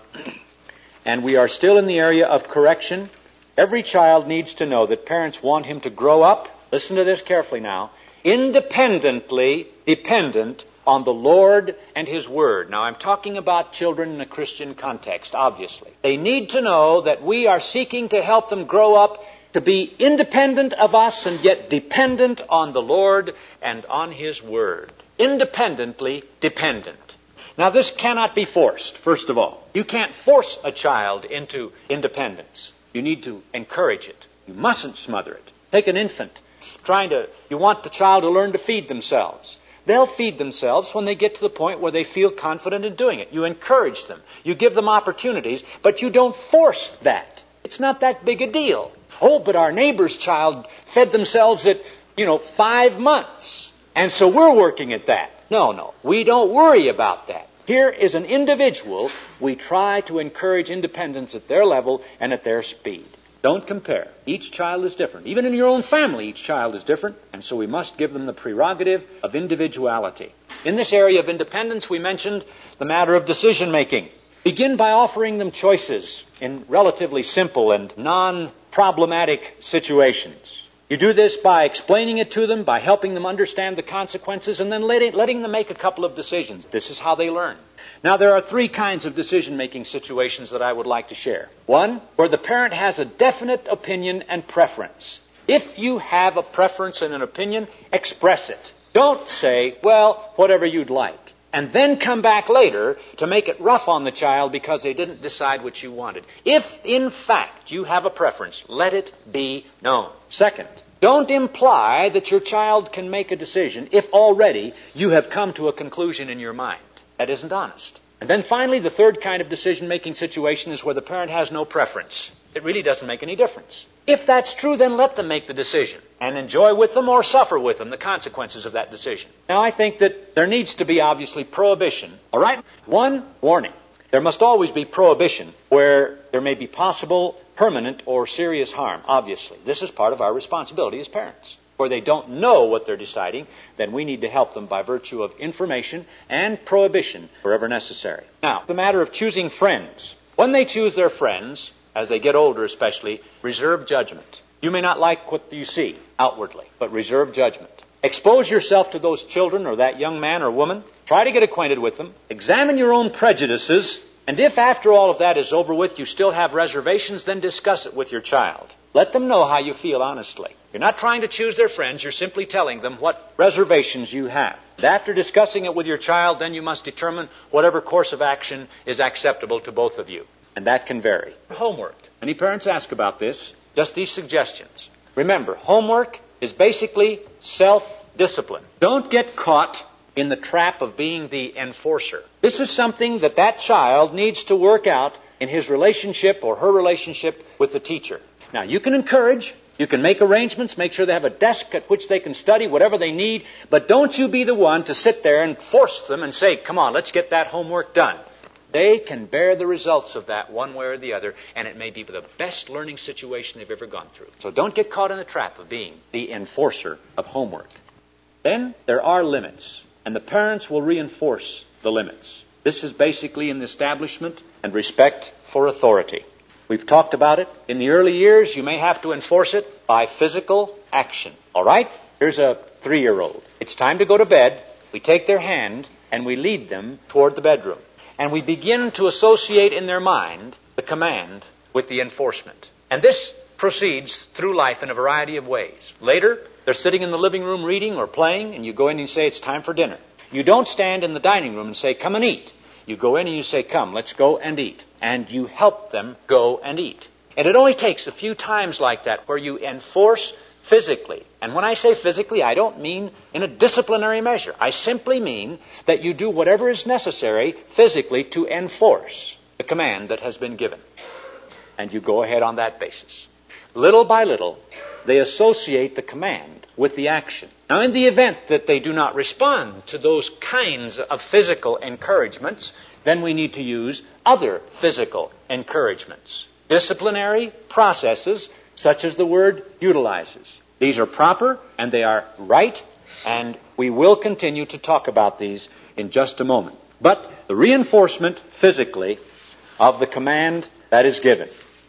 and we are still in the area of correction. Every child needs to know that parents want him to grow up, listen to this carefully now, independently dependent on the Lord and His Word. Now, I'm talking about children in a Christian context, obviously. They need to know that we are seeking to help them grow up to be independent of us and yet dependent on the Lord and on His Word. Independently dependent. Now, this cannot be forced, first of all. You can't force a child into independence. You need to encourage it. You mustn't smother it. Take an infant. You want the child to learn to feed themselves. They'll feed themselves when they get to the point where they feel confident in doing it. You encourage them. You give them opportunities, but you don't force that. It's not that big a deal. Oh, but our neighbor's child fed themselves at, 5 months. And so we're working at that. No. We don't worry about that. Here is an individual. We try to encourage independence at their level and at their speed. Don't compare. Each child is different. Even in your own family, each child is different. And so we must give them the prerogative of individuality. In this area of independence, we mentioned the matter of decision-making. Begin by offering them choices in relatively simple and non-problematic situations. You do this by explaining it to them, by helping them understand the consequences, and then letting them make a couple of decisions. This is how they learn. Now, there are 3 kinds of decision-making situations that I would like to share. One, where the parent has a definite opinion and preference. If you have a preference and an opinion, express it. Don't say, well, whatever you'd like, and then come back later to make it rough on the child because they didn't decide what you wanted. If, in fact, you have a preference, let it be known. Second, don't imply that your child can make a decision if already you have come to a conclusion in your mind. That isn't honest. And then finally, the third kind of decision-making situation is where the parent has no preference. It really doesn't make any difference. If that's true, then let them make the decision and enjoy with them or suffer with them the consequences of that decision. Now, I think that there needs to be, obviously, prohibition. All right? One warning. There must always be prohibition where there may be possible, permanent, or serious harm, obviously. This is part of our responsibility as parents. Where they don't know what they're deciding, then we need to help them by virtue of information and prohibition wherever necessary. Now, the matter of choosing friends. When they choose their friends, as they get older especially, reserve judgment. You may not like what you see outwardly, but reserve judgment. Expose yourself to those children or that young man or woman. Try to get acquainted with them. Examine your own prejudices. And if after all of that is over with, you still have reservations, then discuss it with your child. Let them know how you feel honestly. You're not trying to choose their friends. You're simply telling them what reservations you have. And after discussing it with your child, then you must determine whatever course of action is acceptable to both of you. And that can vary. Homework. Many parents ask about this. Just these suggestions. Remember, homework is basically self-discipline. Don't get caught in the trap of being the enforcer. This is something that child needs to work out in his relationship or her relationship with the teacher. Now, you can encourage, You can make arrangements, make sure they have a desk at which they can study whatever they need, but don't you be the one to sit there and force them and say, come on, let's get that homework done. They can bear the results of that one way or the other, and it may be the best learning situation they've ever gone through. So don't get caught in the trap of being the enforcer of homework. Then there are limits, and the parents will reinforce the limits. This is basically in the establishment and respect for authority. We've talked about it. In the early years, you may have to enforce it by physical action. All right? Here's a 3-year-old. It's time to go to bed. We take their hand and we lead them toward the bedroom. And we begin to associate in their mind the command with the enforcement. And this proceeds through life in a variety of ways. Later, they're sitting in the living room reading or playing, and you go in and you say, it's time for dinner. You don't stand in the dining room and say, come and eat. You go in and you say, come, let's go and eat. And you help them go and eat. And it only takes a few times like that where you enforce physically. And when I say physically, I don't mean in a disciplinary measure. I simply mean that you do whatever is necessary physically to enforce the command that has been given. And you go ahead on that basis. Little by little, they associate the command with the action. Now, in the event that they do not respond to those kinds of physical encouragements, then we need to use other physical encouragements. Disciplinary processes, such as the Word utilizes. These are proper and they are right, and we will continue to talk about these in just a moment. But the reinforcement physically of the command that is given.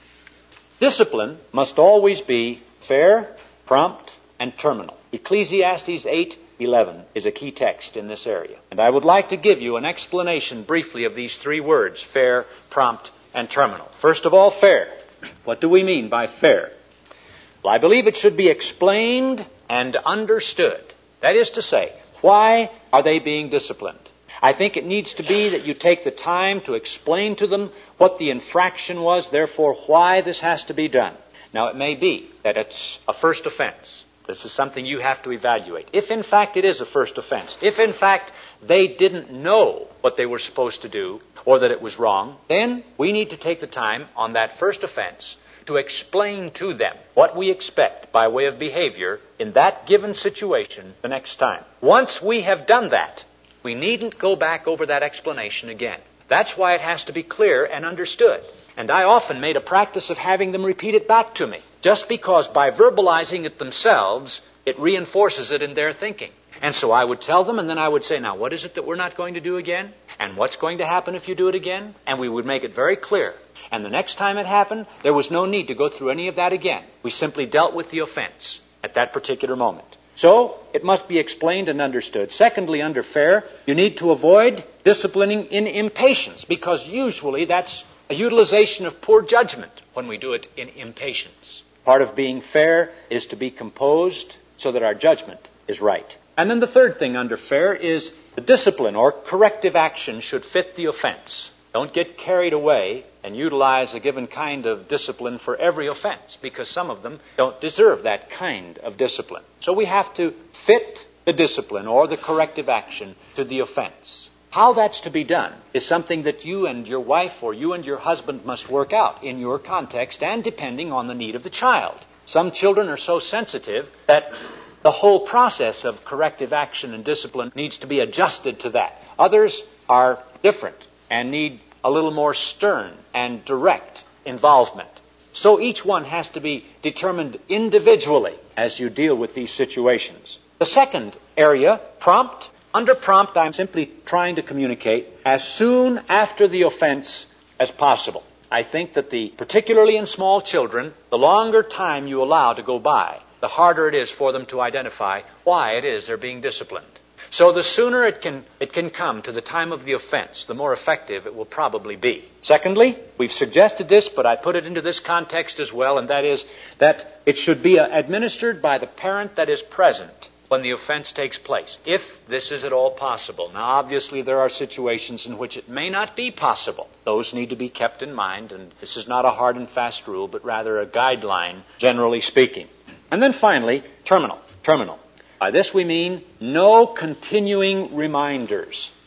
Discipline must always be fair, prompt, and terminal. Ecclesiastes 8:11 is a key text in this area. And I would like to give you an explanation briefly of these 3 words, fair, prompt, and terminal. First of all, fair. What do we mean by fair? Well, I believe it should be explained and understood. That is to say, why are they being disciplined? I think it needs to be that you take the time to explain to them what the infraction was, therefore why this has to be done. Now, it may be that it's a first offense. This is something you have to evaluate. If, in fact, it is a first offense, if, in fact, they didn't know what they were supposed to do or that it was wrong, then we need to take the time on that first offense to explain to them what we expect by way of behavior in that given situation the next time. Once we have done that, we needn't go back over that explanation again. That's why it has to be clear and understood. And I often made a practice of having them repeat it back to me, just because by verbalizing it themselves, it reinforces it in their thinking. And so I would tell them, and then I would say, now, what is it that we're not going to do again? And what's going to happen if you do it again? And we would make it very clear. And the next time it happened, there was no need to go through any of that again. We simply dealt with the offense at that particular moment. So, it must be explained and understood. Secondly, under fair, you need to avoid disciplining in impatience, because usually that's a utilization of poor judgment when we do it in impatience. Part of being fair is to be composed so that our judgment is right. And then the third thing under fair is the discipline or corrective action should fit the offense. Don't get carried away and utilize a given kind of discipline for every offense, because some of them don't deserve that kind of discipline. So we have to fit the discipline or the corrective action to the offense. How that's to be done is something that you and your wife or you and your husband must work out in your context and depending on the need of the child. Some children are so sensitive that the whole process of corrective action and discipline needs to be adjusted to that. Others are different and need a little more stern and direct involvement. So each one has to be determined individually as you deal with these situations. The second area, prompt. Under prompt, I'm simply trying to communicate as soon after the offense as possible. I think that particularly in small children, the longer time you allow to go by, the harder it is for them to identify why it is they're being disciplined. So the sooner it can come to the time of the offense, the more effective it will probably be. Secondly, we've suggested this, but I put it into this context as well, and that is that it should be administered by the parent that is present when the offense takes place, if this is at all possible. Now, obviously, there are situations in which it may not be possible. Those need to be kept in mind, and this is not a hard and fast rule, but rather a guideline, generally speaking. And then finally, terminal. By this we mean no continuing reminders.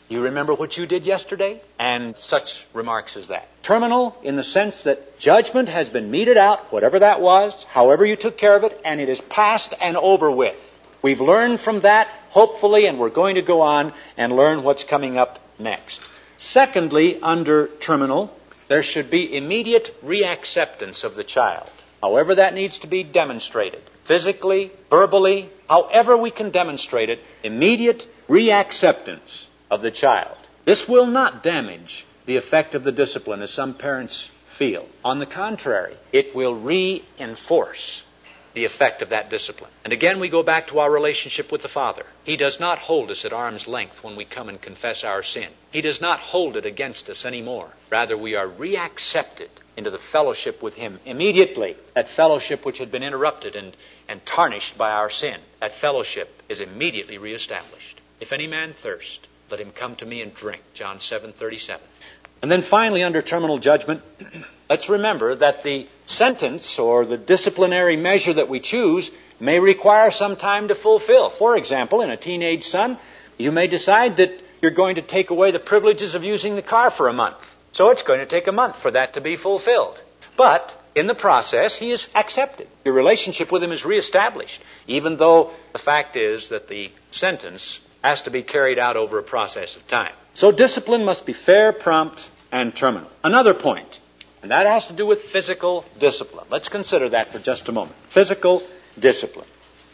You remember what you did yesterday? And such remarks as that. Terminal in the sense that judgment has been meted out, whatever that was, however you took care of it, and it is past and over with. We've learned from that, hopefully, and we're going to go on and learn what's coming up next. Secondly, under terminal, there should be immediate reacceptance of the child. However that needs to be demonstrated. Physically, verbally, however we can demonstrate it, immediate reacceptance of the child. This will not damage the effect of the discipline as some parents feel. On the contrary, it will reinforce the effect of that discipline. And again, we go back to our relationship with the Father. He does not hold us at arm's length when we come and confess our sin. He does not hold it against us anymore. Rather, we are reaccepted into the fellowship with Him immediately. That fellowship which had been interrupted and tarnished by our sin, that fellowship is immediately reestablished. If any man thirst, let him come to me and drink. John 7:37. And then finally, under terminal judgment, let's remember that the sentence or the disciplinary measure that we choose may require some time to fulfill. For example, in a teenage son, you may decide that you're going to take away the privileges of using the car for a month. So it's going to take a month for that to be fulfilled. But in the process, he is accepted. Your relationship with him is reestablished, even though the fact is that the sentence has to be carried out over a process of time. So discipline must be fair, prompt, and terminal. Another point, and that has to do with physical discipline. Let's consider that for just a moment. Physical discipline.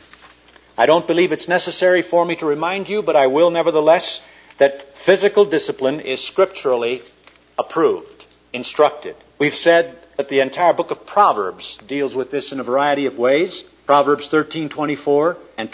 I don't believe it's necessary for me to remind you, but I will nevertheless, that physical discipline is scripturally approved, instructed. We've said that the entire book of Proverbs deals with this in a variety of ways. Proverbs 13:24 and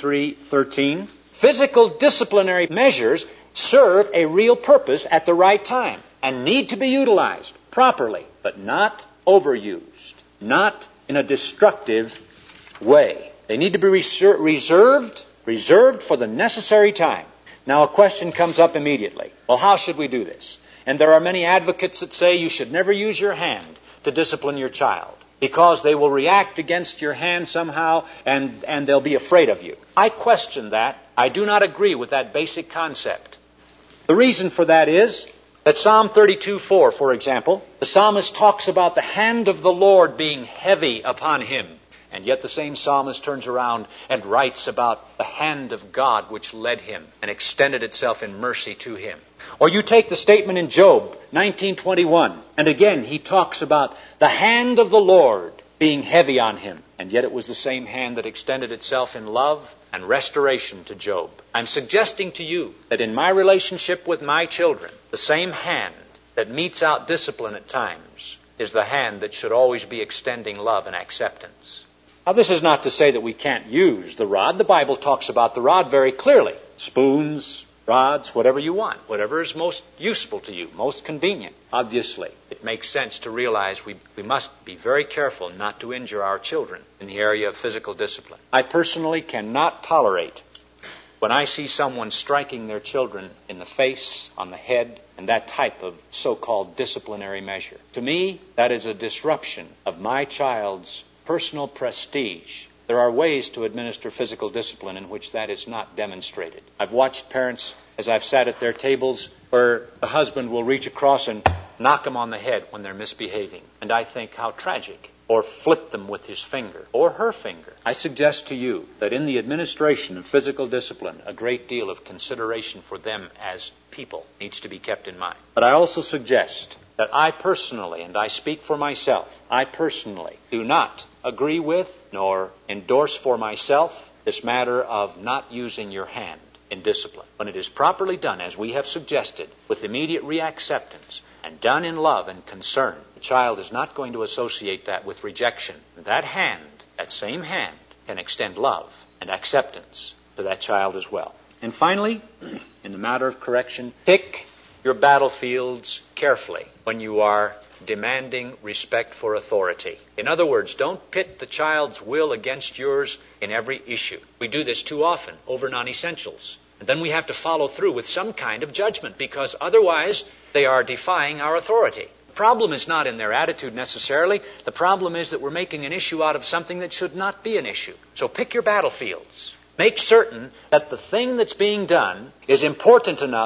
23:13. Physical disciplinary measures serve a real purpose at the right time and need to be utilized properly, but not overused, not in a destructive way. They need to be reserved for the necessary time. Now a question comes up immediately. Well, how should we do this? And there are many advocates that say you should never use your hand to discipline your child, because they will react against your hand somehow and they'll be afraid of you. I question that. I do not agree with that basic concept. The reason for that is that Psalm 32:4, for example, the psalmist talks about the hand of the Lord being heavy upon him. And yet the same psalmist turns around and writes about the hand of God which led him and extended itself in mercy to him. Or you take the statement in Job 19:21, and again he talks about the hand of the Lord being heavy on him. And yet it was the same hand that extended itself in love and restoration to Job. I'm suggesting to you that in my relationship with my children, the same hand that metes out discipline at times is the hand that should always be extending love and acceptance. Now, this is not to say that we can't use the rod. The Bible talks about the rod very clearly. Spoons, rods, whatever you want, whatever is most useful to you, most convenient. Obviously, it makes sense to realize we must be very careful not to injure our children in the area of physical discipline. I personally cannot tolerate when I see someone striking their children in the face, on the head, and that type of so-called disciplinary measure. To me, that is a disruption of my child's personal prestige. There are ways to administer physical discipline in which that is not demonstrated. I've watched parents, as I've sat at their tables, where the husband will reach across and knock them on the head when they're misbehaving. And I think, how tragic. Or flip them with his finger or her finger. I suggest to you that in the administration of physical discipline, a great deal of consideration for them as people needs to be kept in mind. But I also suggest that I personally, and I speak for myself, I personally do not agree with nor endorse for myself this matter of not using your hand in discipline. When it is properly done, as we have suggested, with immediate reacceptance and done in love and concern, the child is not going to associate that with rejection. That hand, that same hand, can extend love and acceptance to that child as well. And finally, in the matter of correction, pick your battlefields carefully when you are demanding respect for authority. In other words, don't pit the child's will against yours in every issue. We do this too often over non-essentials. And then we have to follow through with some kind of judgment, because otherwise they are defying our authority. The problem is not in their attitude necessarily. The problem is that we're making an issue out of something that should not be an issue. So pick your battlefields. Make certain that the thing that's being done is important enough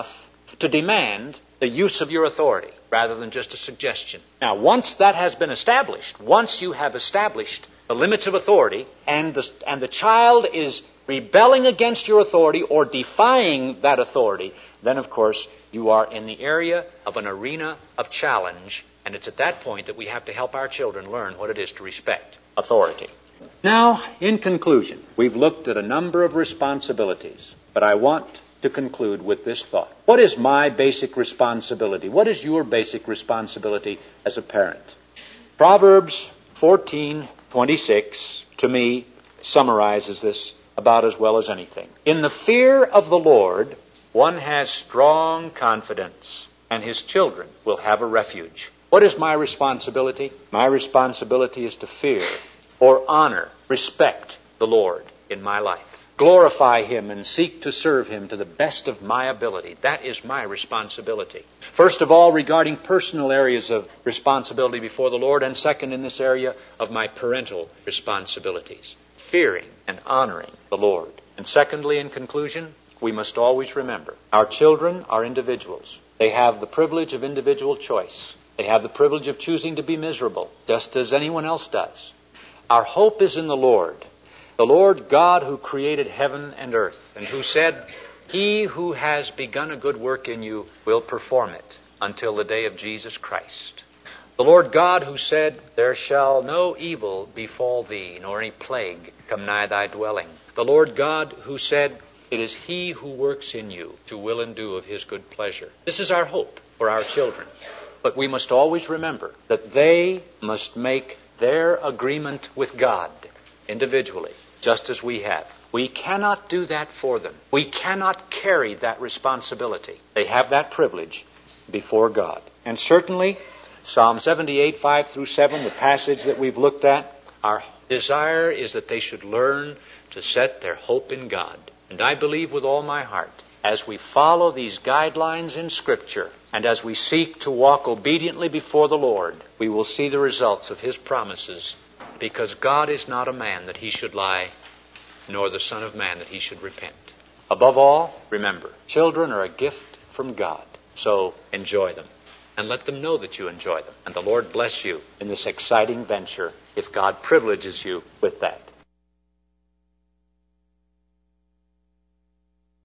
to demand the use of your authority rather than just a suggestion. Now, once that has been established, once you have established the limits of authority and the child is rebelling against your authority or defying that authority, then, of course, you are in the area of an arena of challenge, and it's at that point that we have to help our children learn what it is to respect authority. Now, in conclusion, we've looked at a number of responsibilities, but I want to conclude with this thought. What is my basic responsibility? What is your basic responsibility as a parent? Proverbs 14:26, to me, summarizes this about as well as anything. In the fear of the Lord, one has strong confidence, and his children will have a refuge. What is my responsibility? My responsibility is to fear or honor, respect the Lord in my life. Glorify Him and seek to serve Him to the best of my ability. That is my responsibility. First of all, regarding personal areas of responsibility before the Lord, and second, in this area of my parental responsibilities. Fearing and honoring the Lord. And secondly, in conclusion, we must always remember, our children are individuals. They have the privilege of individual choice. They have the privilege of choosing to be miserable, just as anyone else does. Our hope is in the Lord God who created heaven and earth, and who said, He who has begun a good work in you will perform it until the day of Jesus Christ. The Lord God who said, There shall no evil befall thee, nor any plague come nigh thy dwelling. The Lord God who said, It is He who works in you to will and do of His good pleasure. This is our hope for our children. But we must always remember that they must make their agreement with God individually, just as we have. We cannot do that for them. We cannot carry that responsibility. They have that privilege before God. And certainly, Psalm 78, 5 through 7, the passage that we've looked at, our desire is that they should learn to set their hope in God. And I believe with all my heart, as we follow these guidelines in Scripture, and as we seek to walk obediently before the Lord, we will see the results of His promises, because God is not a man that He should lie, nor the Son of Man that He should repent. Above all, remember, children are a gift from God, so enjoy them, and let them know that you enjoy them. And the Lord bless you in this exciting venture if God privileges you with that.